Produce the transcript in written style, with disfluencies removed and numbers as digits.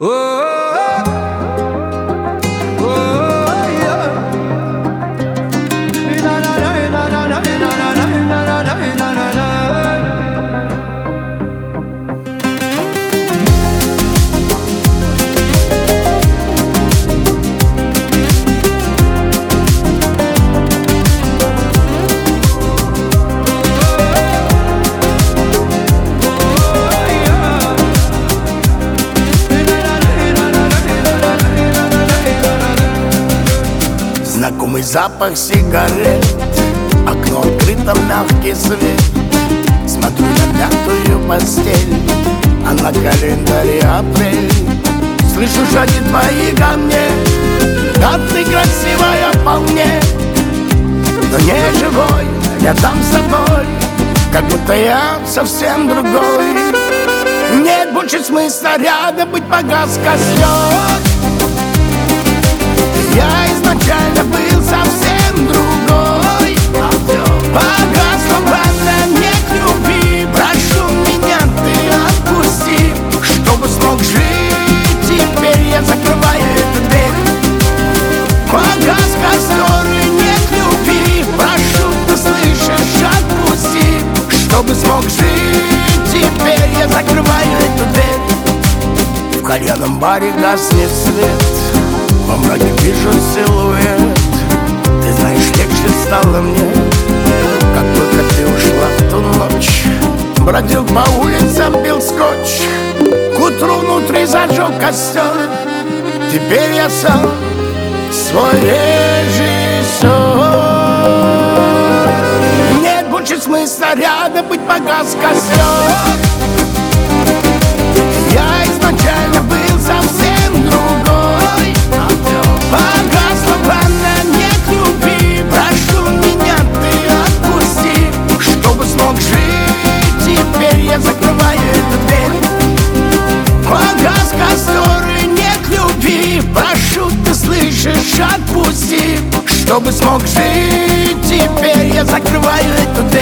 Знакомый запах сигарет, окно открыто, мягкий свет. Смотрю на мятую постель, а на календаре апрель. Слышу шаги твои ко мне, да ты красивая вполне, но не живой, рядом с тобой, как будто я совсем другой. Нет больше смысла рядом быть, погас костер. Я изначально был совсем другой. Погасла пламя, нет любви. Прошу меня, ты отпусти, чтобы смог жить. Теперь я закрываю эту дверь. Погас костер, и нет любви. Прошу, ты слышишь, отпусти, чтобы смог жить. Теперь я закрываю эту дверь. В кальянном баре гаснет свет, во мраке вижу силуэт. Ты знаешь, легче стало мне, как только ты ушла в ту ночь. Бродил по улицам, бил скотч, к утру внутри зажег костер. Теперь я сам свой режиссер. Нет больше смысла рядом быть, погас костер. Я изначально был совсем другой. Погасла пламя, нет любви. Прошу меня, ты отпусти, чтобы смог жить. Теперь я закрываю эту дверь. Погас костер, и нет любви. Прошу, ты слышишь, отпусти, чтобы смог жить. Теперь я закрываю эту дверь.